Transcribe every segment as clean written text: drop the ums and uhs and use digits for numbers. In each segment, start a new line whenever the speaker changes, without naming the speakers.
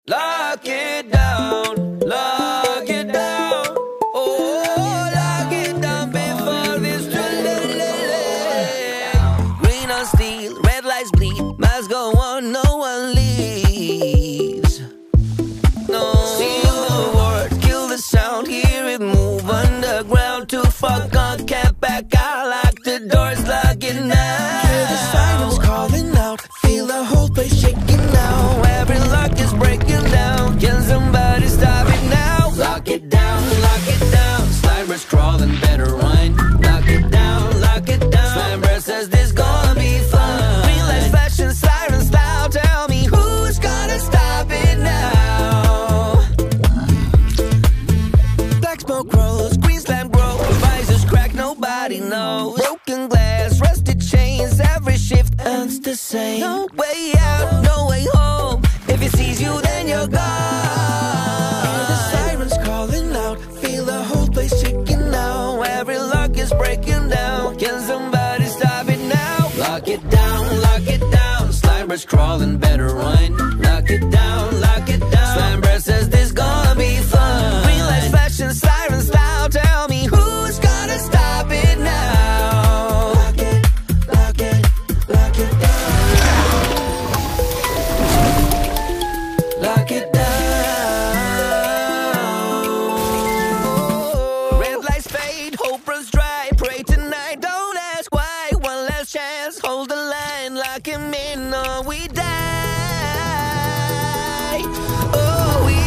Lock it down, lock it down. Oh, lock it down before this green on steel, red lights bleed, miles go on, no one leaves. No, seal the word, kill the sound, hear it move underground. Too far gone, can't back out, lock the doors, lock it now.
Hear the sirens calling out, feel the whole place shaking now.
Every lock is breaking down, can somebody stop it now? Lock it down, Slimer's crawling, better run. Lock it down, Slimer says this gonna be fun. Green lights flashing, sirens loud, tell me who's gonna stop it now? Black smoke rolls, green slime grows, visors crack, nobody knows. Broken glass, rusted chains, every shift ends the same. No way out, no way home. If it sees you, then you're gone.
Hear the sirens calling out, feel the whole place shaking now.
Every lock is breaking down, can somebody stop it now? Lock it down, Slimer's crawling, better run. Lock it down, Slimer says this gonna be fun. Green lights flashing, sirens loud, tell me who's gonna stop it now?
Lock it down.
Lock it down. Red lights fade, hope runs dry. Pray tonight, don't ask why. One last chance, hold the line. Lock him in or we die. Oh, we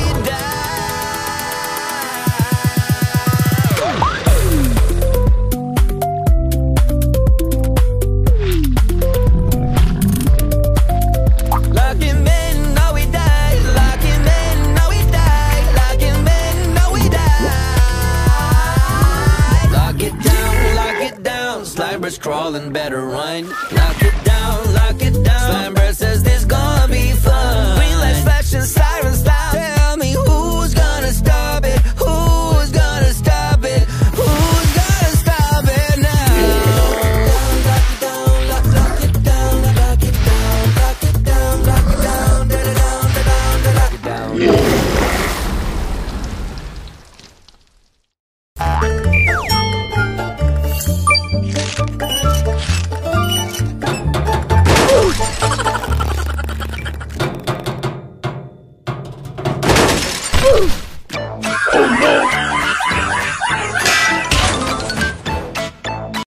lock him in, no we die. Lock him in, no we die. Lock him in, no we die. Lock it down, Slimer's crawling, better run. Lock